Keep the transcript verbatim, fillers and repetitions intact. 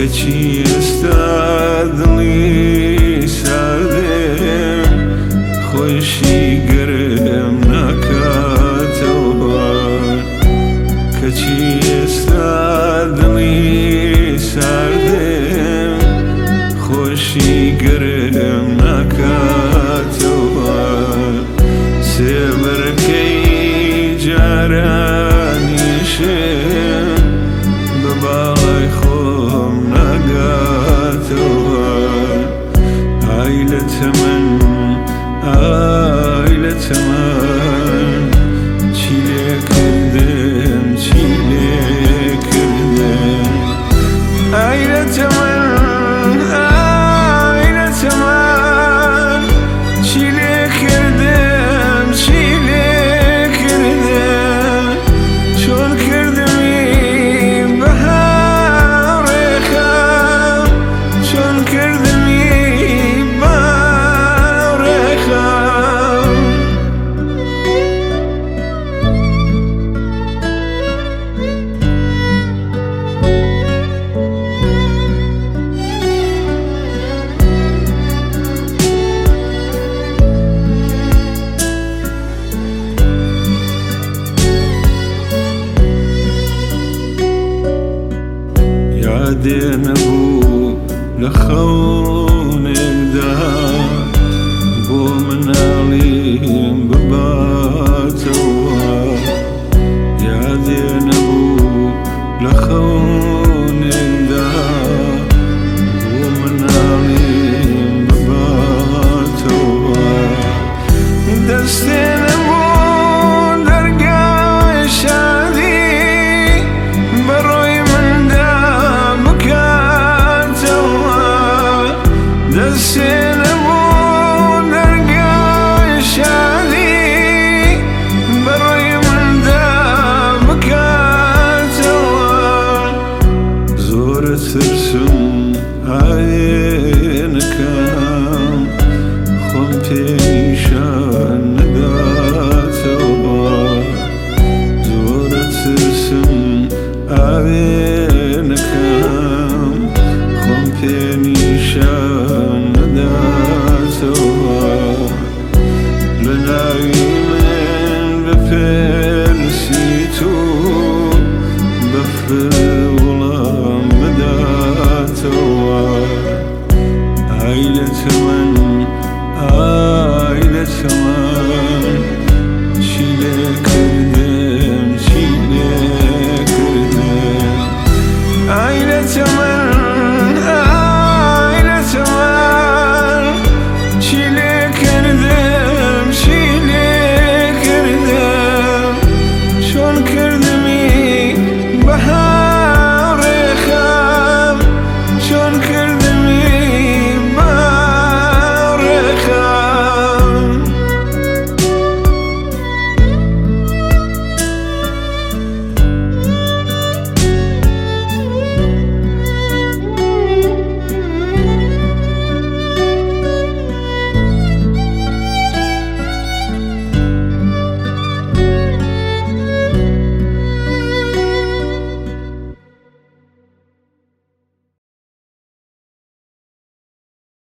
کەچی ئێستا دڵی ساردێم خۆشی گەرم ناکاتەوە کەچی ئێستا دڵی ساردێم خۆشی گەرم ناکاتەوە سێبەرەکەی جارانیشم بە باڵای خۆم ناگاتەوە ئای لە تەمەن ئای لە تەمەن چی لێ کردم چی لێ کردم ئای لە تەمەن ئای لە تەمەن چی لێ کردم چی لێ کردم چۆن کردمی بە هاوڕێکەم چۆن کردمی بە هاوڕێکەم یادێ نەبوو لە خەونێکدا بۆ مناڵیم بباتەوە یادێ نەبوو لە خەونێکدا بۆ مناڵیم بباتەوە دەستێ نەبوو دەرگای شادی بەڕۆی دەستێ نەبوو دەرگای شادی بەڕۆی مندا بکاتەوە زۆرە ترسم ئای